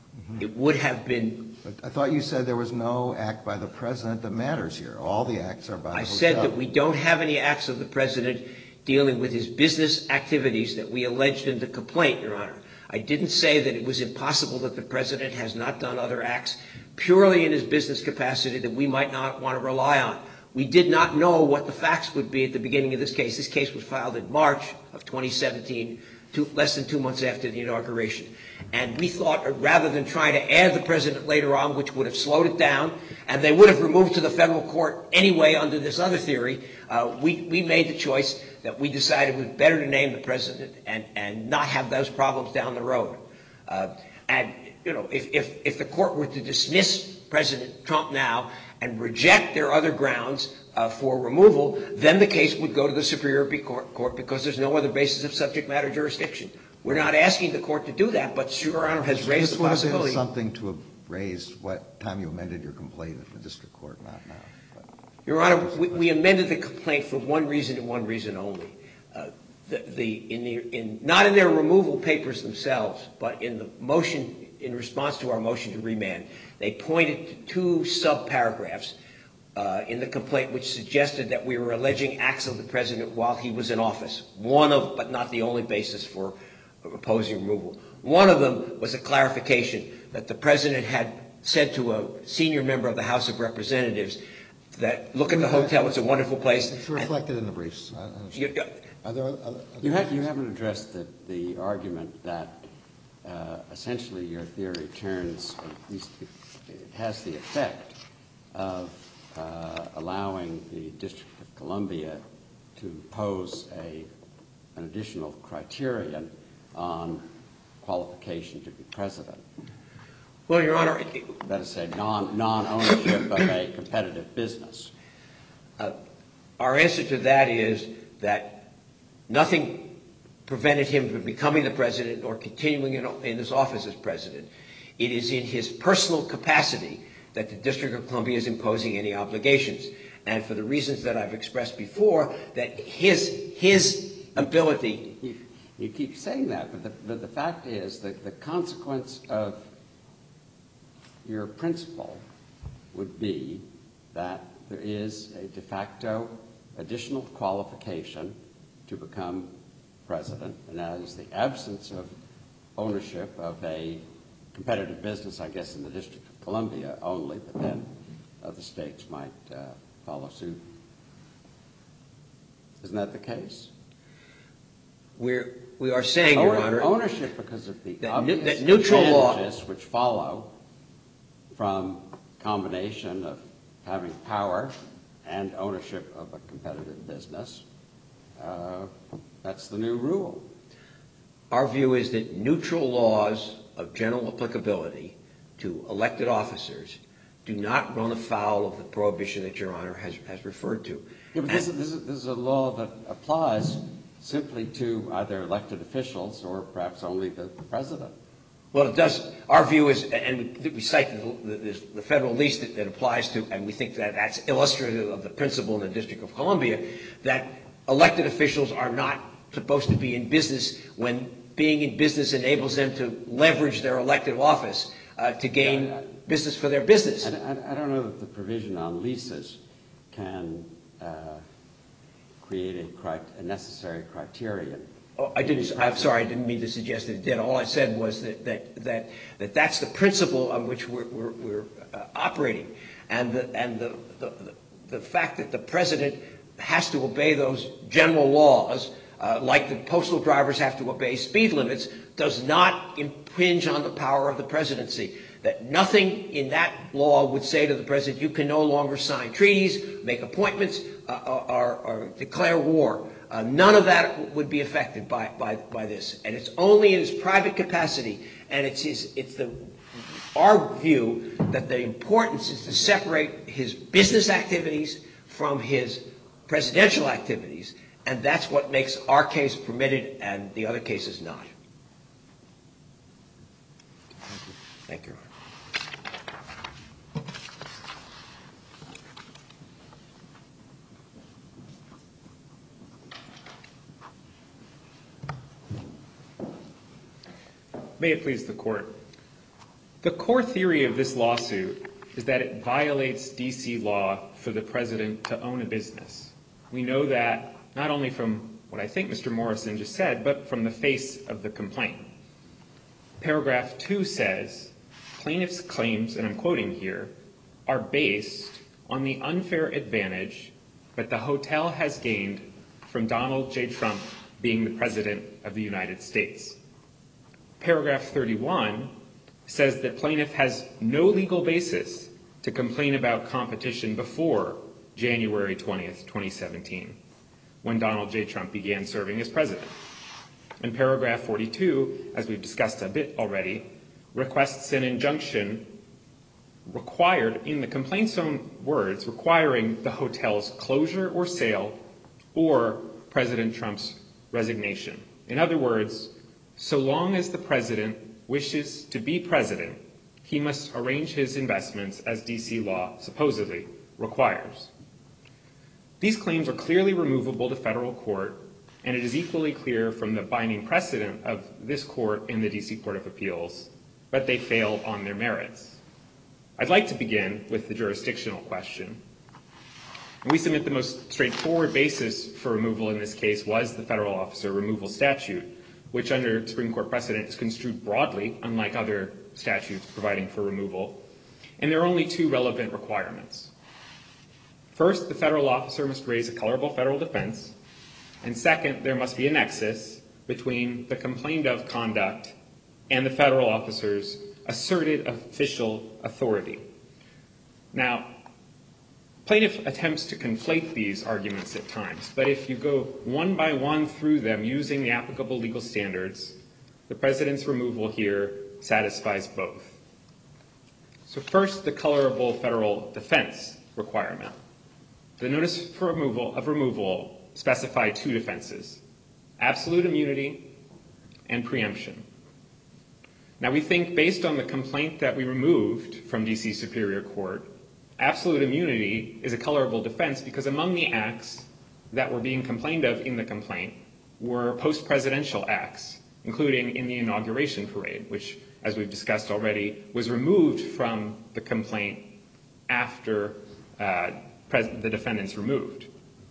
it would have been. But I thought you said there was no act by the president that matters here. All the acts are by the I hotel. said that we don't have any acts of the president dealing with his business activities that we alleged in the complaint, Your Honor. I didn't say that it was impossible that the president has not done other acts purely in his business capacity that we might not want to rely on. We did not know what the facts would be at the beginning of this case. This case was filed in March of twenty seventeen, two, less than two months after the inauguration. And we thought, rather than trying to add the president later on, which would have slowed it down, and they would have removed to the federal court anyway under this other theory, uh, we, we made the choice that we decided it was better to name the president and, and not have those problems down the road. Uh, and, you know, if, if, if the court were to dismiss President Trump now and reject their other grounds uh, for removal, then the case would go to the Superior Court because there's no other basis of subject matter jurisdiction. We're not asking the court to do that, but Your Honor has raised this the would have possibility. been something to have raised what time you amended your complaint at the district court, not now. But Your Honor, we, we amended the complaint for one reason and one reason only. Uh, the, the, in the, in, not in their removal papers themselves, but in the motion, in response to our motion to remand, they pointed to two subparagraphs uh, in the complaint which suggested that we were alleging acts of the president while he was in office. One of, but not the only basis for opposing removal. One of them was a clarification that the president had said to a senior member of the House of Representatives that, look at the hotel, it's a wonderful place. it's reflected in the briefs. I understand. You, Are there other, You, have, you haven't addressed the, the argument that uh, essentially your theory turns, or at least it, it has the effect of uh, allowing the District of Columbia to impose a, an additional criterion on qualification to be president. well, Your Honor, it, That is, say, non, non-ownership of a competitive business. Uh, our answer to that is that nothing prevented him from becoming the president or continuing in, in his office as president. It is in his personal capacity that the District of Columbia is imposing any obligations. And for the reasons that I've expressed before, that his, his ability... You, you keep saying that, but the, but the fact is that the consequence of your principle would be that there is a de facto additional qualification to become president, and that is the absence of ownership of a competitive business, I guess, in the District of Columbia only, but then other states might uh, follow suit. Isn't that the case? We're, we are saying, Your Own- Honor... Ownership because of the that obvious nu- that neutral law- advantages which follow from combination of having power and ownership of a competitive business. Uh, that's the new rule. Our view is that neutral laws of general applicability to elected officers do not run afoul of the prohibition that Your Honor has, has referred to. Yeah, but this, is, this, is, this is a law that applies simply to either elected officials or perhaps only the president. Well, it does. Our view is, and we, we cite the, the, the federal lease that, that applies to, and we think that that's illustrative of the principle in the District of Columbia, that elected officials are not supposed to be in business when being in business enables them to leverage their elected office uh, to gain Yeah, I- business for their business. I, I, I don't know that the provision on leases can uh, create a, cri- a necessary criterion. Oh, I didn't. I'm sorry. I didn't mean to suggest that it did. All I said was that that that, that that's the principle on which we're we're, we're uh, operating, and the and the, the the fact that the president has to obey those general laws, uh, like the postal drivers have to obey speed limits, does not impinge on the power of the presidency. That nothing in that law would say to the president, you can no longer sign treaties, make appointments, uh, or, or declare war. Uh, Uh, none of that would be affected by, by, by this. And it's only in his private capacity, and it's, his, it's the, our view that the importance is to separate his business activities from his presidential activities, and that's what makes our case permitted and the other cases not. Thank you. May it please the Court. The core theory of this lawsuit is that it violates D C law for the president to own a business. We know that not only from what I think Mister Morrison just said, but from the face of the complaint. Paragraph two says, plaintiff's claims, and I'm quoting here, are based on the unfair advantage that the hotel has gained from Donald J. Trump being the president of the United States. Paragraph thirty-one says that plaintiff has no legal basis to complain about competition before January twentieth, twenty seventeen, when Donald J. Trump began serving as president. And paragraph forty-two, as we've discussed a bit already, requests an injunction required, in the complaint's own words, requiring the hotel's closure or sale or President Trump's resignation. In other words, so long as the president wishes to be president, he must arrange his investments as D C law supposedly requires. These claims are clearly removable to federal court, and it is equally clear from the binding precedent of this court in the D C Court of Appeals that they fail on their merits. I'd like to begin with the jurisdictional question. We submit the most straightforward basis for removal in this case was the federal officer removal statute, which under Supreme Court precedent is construed broadly, unlike other statutes providing for removal. And there are only two relevant requirements. First, the federal officer must raise a colorable federal defense. And second, there must be a nexus between the complained of conduct and the federal officer's asserted official authority. Now, plaintiff attempts to conflate these arguments at times, but if you go one by one through them using the applicable legal standards, the president's removal here satisfies both. So first, the colorable federal defense requirement. The notice for removal of removal specify two defenses: absolute immunity and preemption. Now, we think, based on the complaint that we removed from D C Superior Court, absolute immunity is a colorable defense because among the acts that were being complained of in the complaint were post-presidential acts, including in the inauguration parade, which, as we've discussed already, was removed from the complaint after uh, pres- the defendants removed.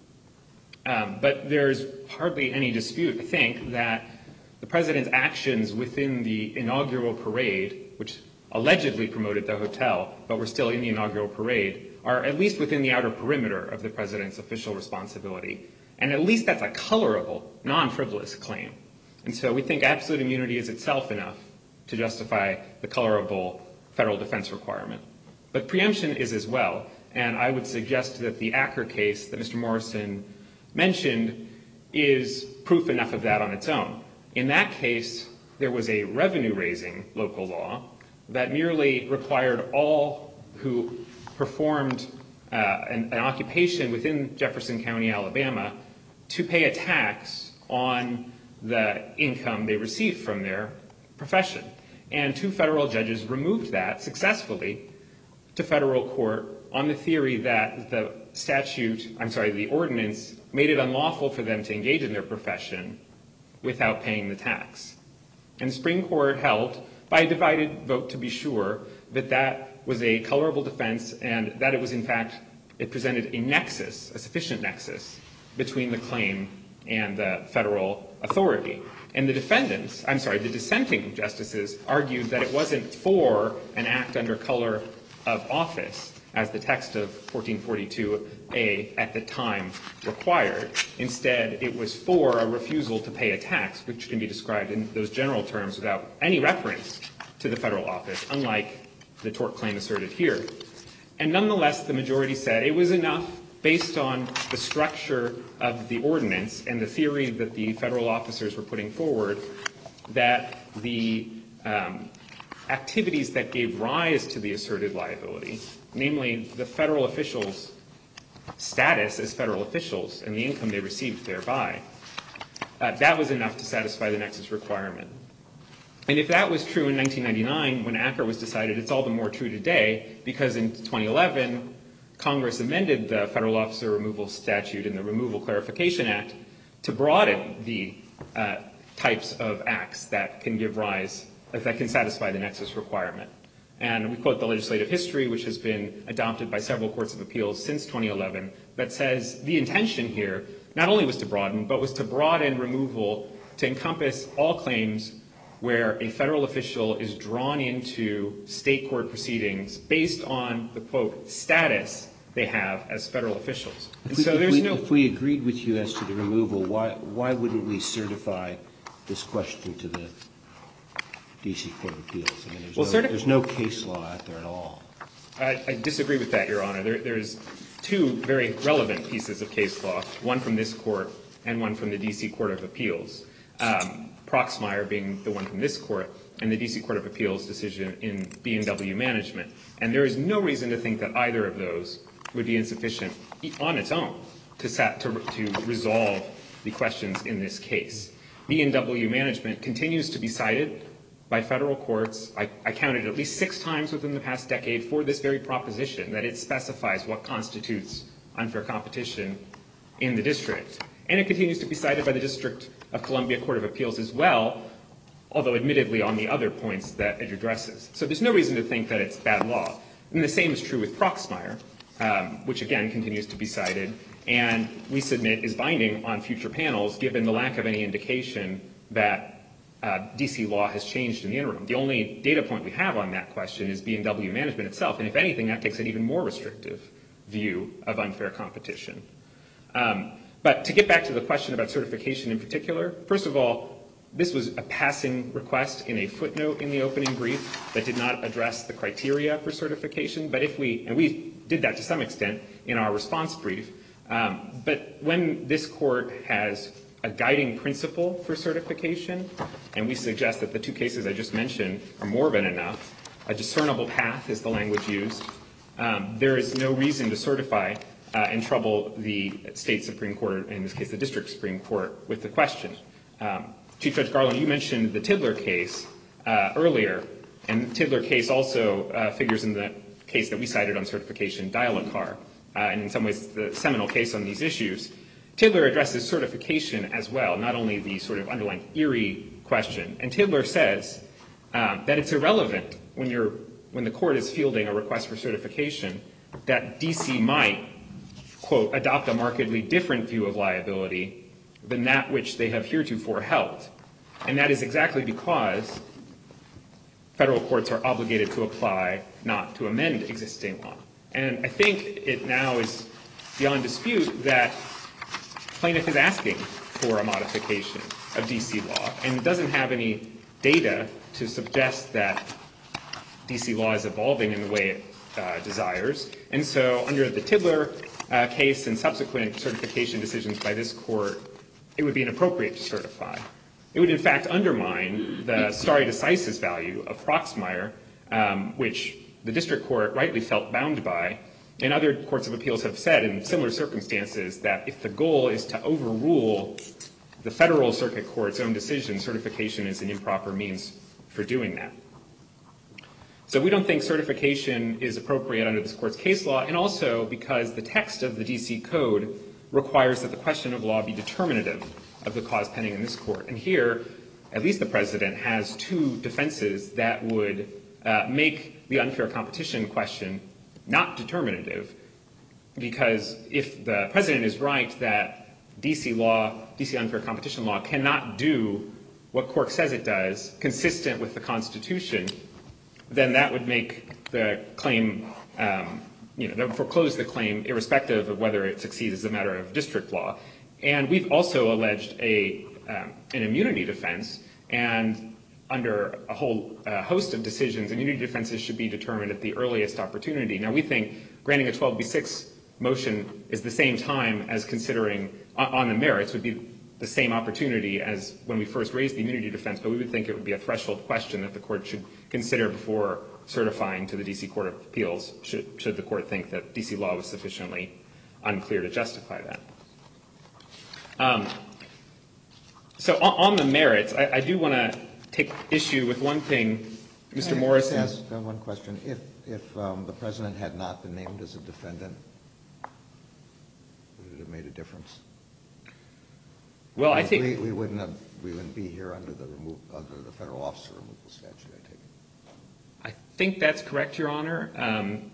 Um, but there's hardly any dispute, I think, that the president's actions within the inaugural parade, which allegedly promoted the hotel, but were still in the inaugural parade, are at least within the outer perimeter of the president's official responsibility. And at least that's a colorable, non-frivolous claim. And so we think absolute immunity is itself enough to justify the colorable federal defense requirement. But preemption is as well, and I would suggest that the Acker case that Mister Morrison mentioned is proof enough of that on its own. In that case, there was a revenue-raising local law that merely required all who performed uh, an, an occupation within Jefferson County, Alabama, to pay a tax on the income they received from their profession. And two federal judges removed that successfully to federal court on the theory that the statute, I'm sorry, the ordinance made it unlawful for them to engage in their profession without paying the tax. And the Supreme Court held, by a divided vote to be sure, that that was a colorable defense and that it was, in fact, it presented a nexus, a sufficient nexus, between the claim and the federal authority. And the defendants, I'm sorry, the dissenting justices argued that it wasn't for an act under color of office, as the text of fourteen forty-two A at the time required. Instead, it was for a refusal to pay a tax, which can be described in those general terms without any reference to the federal office, unlike the tort claim asserted here. And nonetheless, the majority said it was enough based on the structure of the ordinance and the theory that the federal officers were putting forward, that the um, activities that gave rise to the asserted liability, namely the federal officials' status as federal officials and the income they received thereby, uh, that was enough to satisfy the nexus requirement. And if that was true in nineteen ninety-nine, when ACCA was decided, it's all the more true today, because in twenty eleven, Congress amended the Federal Officer Removal Statute and the Removal Clarification Act to broaden the uh, types of acts that can give rise, that can satisfy the nexus requirement. And we quote the legislative history, which has been adopted by several courts of appeals since twenty eleven, that says the intention here not only was to broaden, but was to broaden removal to encompass all claims where a federal official is drawn into state court proceedings based on the, quote, status they have as federal officials. And so there's no... If we agreed with you as to the removal, why, why wouldn't we certify this question to the D C Court of Appeals? I mean, there's, well, no, certi- there's no case law out there at all. I, I disagree with that, Your Honor. There, there's two very relevant pieces of case law, one from this court and one from the D C Court of Appeals. Um, Proxmire being the one from this court, and the D C Court of Appeals decision in B and W Management. And there is no reason to think that either of those would be insufficient on its own to, sat, to, to resolve the questions in this case. B and W Management continues to be cited by federal courts. I, I counted at least six times within the past decade for this very proposition, that it specifies what constitutes unfair competition in the district. And it continues to be cited by the District of Columbia Court of Appeals as well, although admittedly on the other points that it addresses. So there's no reason to think that it's bad law. And the same is true with Proxmire, um, which again continues to be cited, and we submit is binding on future panels given the lack of any indication that uh, D C law has changed in the interim. The only data point we have on that question is B and W Management itself, and if anything, that takes an even more restrictive view of unfair competition. Um, But to get back to the question about certification in particular, first of all, this was a passing request in a footnote in the opening brief that did not address the criteria for certification. But if we, and we did that to some extent in our response brief, um, but when this court has a guiding principle for certification, and we suggest that the two cases I just mentioned are more than enough, a discernible path is the language used, um, there is no reason to certify Uh, and trouble the state Supreme Court, in this case the District Supreme Court, with the question. Um, Chief Judge Garland, you mentioned the Tidler case uh, earlier, and the Tidler case also uh, figures in the case that we cited on certification, Dial-A-Car, uh, and in some ways the seminal case on these issues. Tidler addresses certification as well, not only the sort of underlying Erie question. And Tidler says um, that it's irrelevant when you're when the court is fielding a request for certification that D C might, quote, adopt a markedly different view of liability than that which they have heretofore held. And that is exactly because federal courts are obligated to apply, not to amend existing law. And I think it now is beyond dispute that plaintiff is asking for a modification of D C law and doesn't have any data to suggest that D C law is evolving in the way it uh, desires. And so under the Tidler Uh, case and subsequent certification decisions by this court, it would be inappropriate to certify. It would, in fact, undermine the stare decisis value of Proxmire, um, which the district court rightly felt bound by, and other courts of appeals have said in similar circumstances that if the goal is to overrule the federal circuit court's own decision, certification is an improper means for doing that. So we don't think certification is appropriate under this court's case law, and also because the text of the D C Code requires that the question of law be determinative of the cause pending in this court. And here, at least the President has two defenses that would uh, make the unfair competition question not determinative, because if the President is right that D C law, D C unfair competition law cannot do what Cork says it does, consistent with the Constitution, then that would make the claim, um, you know, that would foreclose the claim irrespective of whether it succeeds as a matter of district law. And we've also alleged a, um, an immunity defense, and under a whole uh, host of decisions, immunity defenses should be determined at the earliest opportunity. Now, we think granting a twelve B six motion is the same time as considering on, on the merits, would be the same opportunity as when we first raised the immunity defense, but we would think it would be a threshold question that the court should consider before certifying to the D C Court of Appeals, should, should the court think that D C law was sufficiently unclear to justify that. Um, so on, on the merits, I, I do want to take issue with one thing, Mister Morrison. Can I just ask uh, one question? If, if um, the president had not been named as a defendant, would it have made a difference? Well, I we, think we, we wouldn't have, we wouldn't be here under the remove, under the federal officer removal statute, I take it. I think that's correct, Your Honor. Um,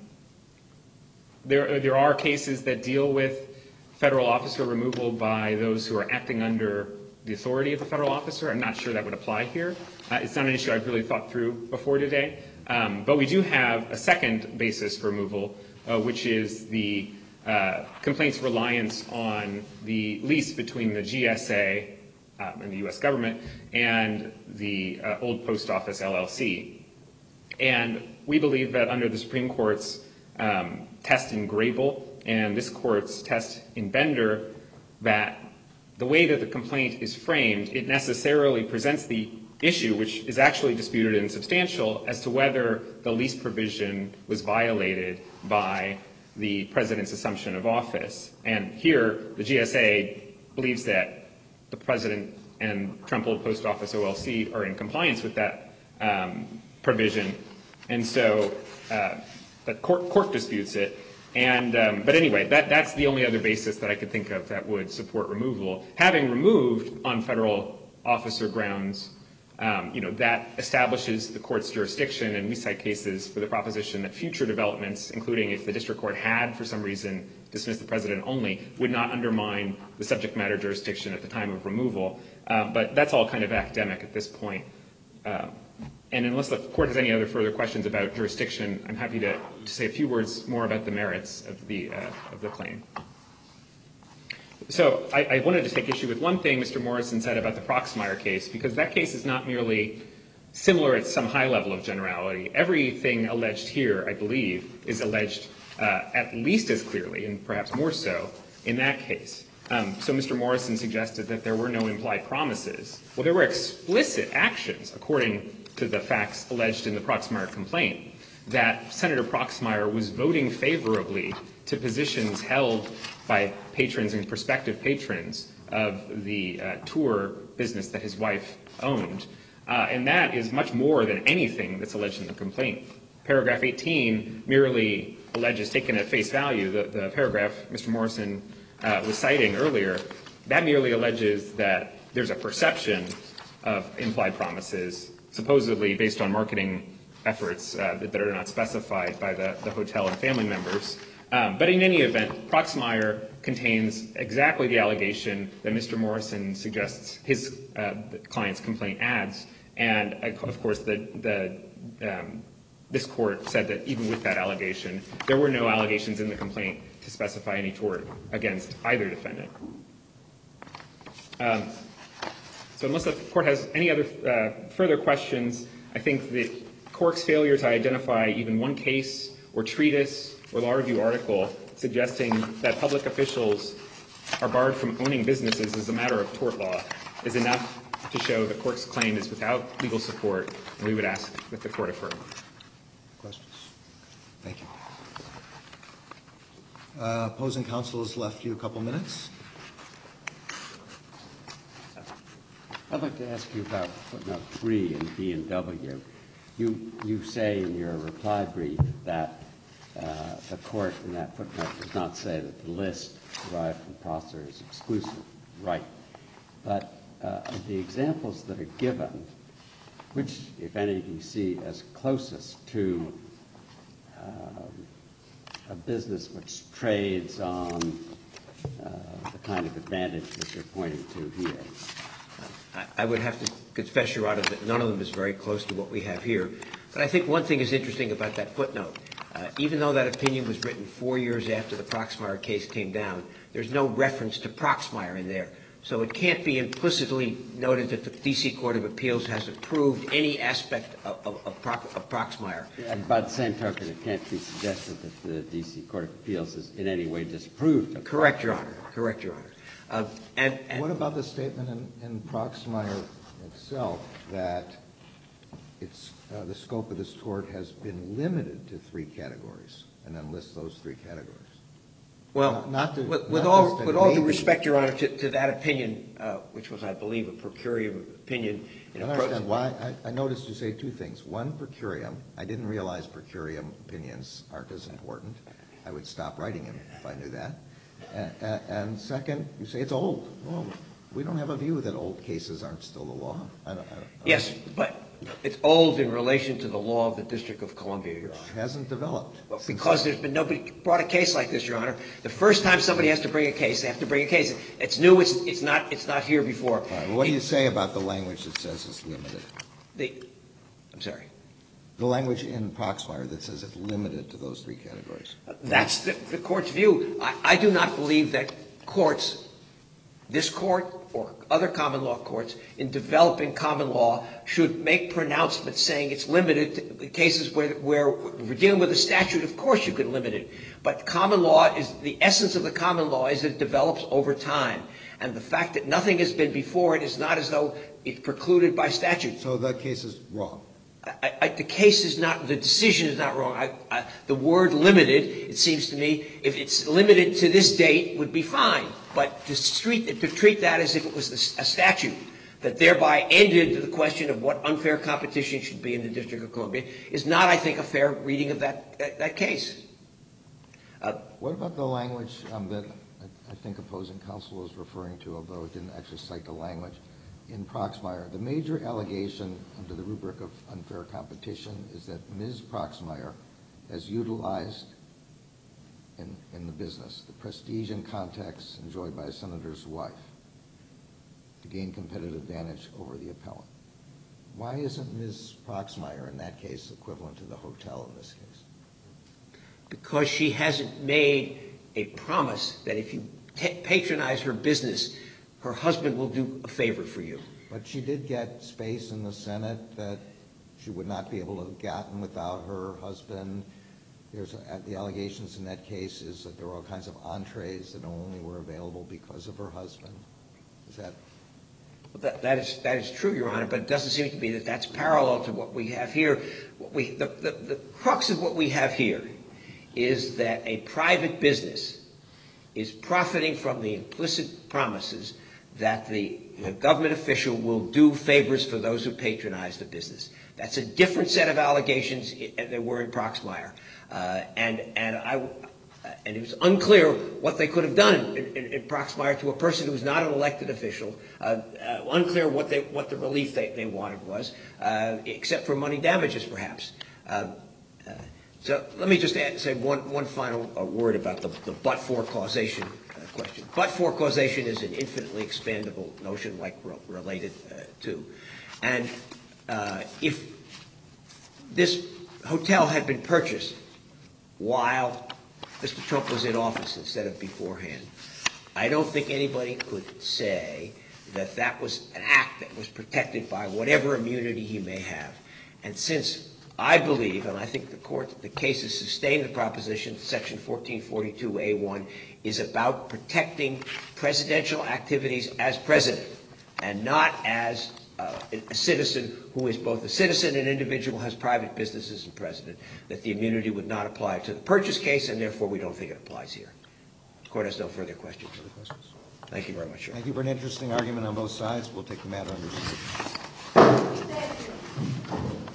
there, there are cases that deal with federal officer removal by those who are acting under the authority of the federal officer. I'm not sure that would apply here. Uh, it's not an issue I've really thought through before today. Um, but we do have a second basis for removal, uh, which is the uh, complaint's reliance on the lease between the G S A um, and the U S government and the uh, old post office L L C. And we believe that under the Supreme Court's um, test in Grable and this court's test in Bender, that the way that the complaint is framed, it necessarily presents the issue, which is actually disputed and substantial, as to whether the lease provision was violated by the president's assumption of office. And here, the G S A believes that the president and Trump Old Post Office O L C are in compliance with that um, provision. And so uh, the court, court disputes it. And, um, but anyway, that, that's the only other basis that I could think of that would support removal. Having removed on federal officer grounds, um, you know, that establishes the court's jurisdiction, and we cite cases for the proposition that future developments, including if the district court had for some reason dismissed the president only, would not undermine the subject matter jurisdiction at the time of removal. Um, but that's all kind of academic at this point. Um, And unless the court has any other further questions about jurisdiction, I'm happy to, to say a few words more about the merits of the, uh, of the claim. So I, I wanted to take issue with one thing Mister Morrison said about the Proxmire case, because that case is not merely similar at some high level of generality. Everything alleged here, I believe, is alleged uh, at least as clearly, and perhaps more so, in that case. Um, so Mister Morrison suggested that there were no implied promises. Well, there were explicit actions, according to the facts alleged in the Proxmire complaint, that Senator Proxmire was voting favorably to positions held by patrons and prospective patrons of the uh, tour business that his wife owned. Uh, and that is much more than anything that's alleged in the complaint. Paragraph eighteen merely alleges, taken at face value, the, the paragraph Mister Morrison uh, was citing earlier, that merely alleges that there's a perception of implied promises, supposedly based on marketing efforts uh, that, that are not specified by the, the hotel and family members. Um, but in any event, Proxmire contains exactly the allegation that Mister Morrison suggests his uh, client's complaint adds. And of course, the, the, um, this court said that even with that allegation, there were no allegations in the complaint to specify any tort against either defendant. Um, So unless the court has any other uh, further questions, I think that Cork's failure to identify even one case or treatise or law review article suggesting that public officials are barred from owning businesses as a matter of tort law is enough to show that Cork's claim is without legal support, and we would ask that the court affirm. Questions? Thank you. Uh, opposing counsel has left you a couple minutes. I'd like to ask you about footnote three in B and W. You, you say in your reply brief that uh, the court in that footnote does not say that the list derived from Prosser is exclusive right. But uh, of the examples that are given, which, if any, do you see as closest to um, a business which trades on uh, the kind of advantage that you're pointing to here? I would have to confess, Your Honor, that none of them is very close to what we have here. But I think one thing is interesting about that footnote. Uh, even though that opinion was written four years after the Proxmire case came down, there's no reference to Proxmire in there. So it can't be implicitly noted that the D C Court of Appeals has approved any aspect of, of, of, Prox, of Proxmire. And by the same token, it can't be suggested that the D C Court of Appeals is in any way disapproved of Correct, Your Honor. Correct, Your Honor. Uh, and, and what about the statement in, in Proxmire itself that it's, uh, the scope of this tort has been limited to three categories, and then lists those three categories? Well, Not- not to- with, with not all, just that with all due maybe- respect, Your Honor, to, to that opinion, uh, which was, I believe, a per curiam opinion. I In don't a pro- understand why. I, I noticed you say two things. One, per curiam. I didn't realize per curiam opinions aren't as important. I would stop writing them if I knew that. And, and second, you say it's old. Well, we don't have a view that old cases aren't still the law. I don't, I don't, Yes, but it's old in relation to the law of the District of Columbia, Your Honor. It hasn't developed. Well, because there's been nobody brought a case like this, Your Honor. The first time somebody has to bring a case, they have to bring a case. It's new. It's it's not it's not here before. All right, well, what do you say about the language that says it's limited? The, I'm sorry. The language in Proxmire that says it's limited to those three categories. That's the, the court's view. I, I do not believe that courts, this court or other common law courts, in developing common law, should make pronouncements saying it's limited to cases where, where we're dealing with a statute. Of course you can limit it. But common law is, the essence of the common law is that it develops over time. And the fact that nothing has been before it is not as though it's precluded by statute. So that case is wrong. I, I, the case is not, the decision is not wrong. I, I, the word limited, it seems to me, if it's limited to this date, would be fine. But to treat, to treat that as if it was a statute that thereby ended the question of what unfair competition should be in the District of Columbia is not, I think, a fair reading of that, that, that case. Uh, What about the language um, that I, I think opposing counsel was referring to, although it didn't actually cite the language? In Proxmire, the major allegation under the rubric of unfair competition is that Miz Proxmire has utilized in, in the business the prestige and contacts enjoyed by a senator's wife to gain competitive advantage over the appellant. Why isn't Miz Proxmire in that case equivalent to the hotel in this case? Because she hasn't made a promise that if you t- patronize her business, her husband will do a favor for you. But she did get space in the Senate that she would not be able to have gotten without her husband. There's a, the allegations in that case is that there were all kinds of entrees that only were available because of her husband. Is that? Well, that, that is that is true, Your Honor, but it doesn't seem to be that that's parallel to what we have here. What we the, the, the crux of what we have here is that a private business is profiting from the implicit promises that the, the government official will do favors for those who patronize the business. That's a different set of allegations than were in Proxmire. Uh, and, and, I, and it was unclear what they could have done in, in, in Proxmire to a person who was not an elected official. Uh, uh, unclear what, they, what the relief they, they wanted was, uh, except for money damages, perhaps. Uh, uh, so let me just add, say one, one final uh, word about the, the but-for causation question. But-for causation is an infinitely expandable notion, like re- related uh, to. And uh, if this hotel had been purchased while Mister Trump was in office instead of beforehand, I don't think anybody could say that that was an act that was protected by whatever immunity he may have. And since I believe, and I think the court, the cases sustain the proposition, Section fourteen forty-two A one is about protecting presidential activities as president and not as uh, a citizen who is both a citizen and individual, has private businesses and president, that the immunity would not apply to the purchase case, and therefore we don't think it applies here. The court has no further questions. Further questions? Thank you very much, Your Honor. Thank you for an interesting argument on both sides. We'll take the matter under review.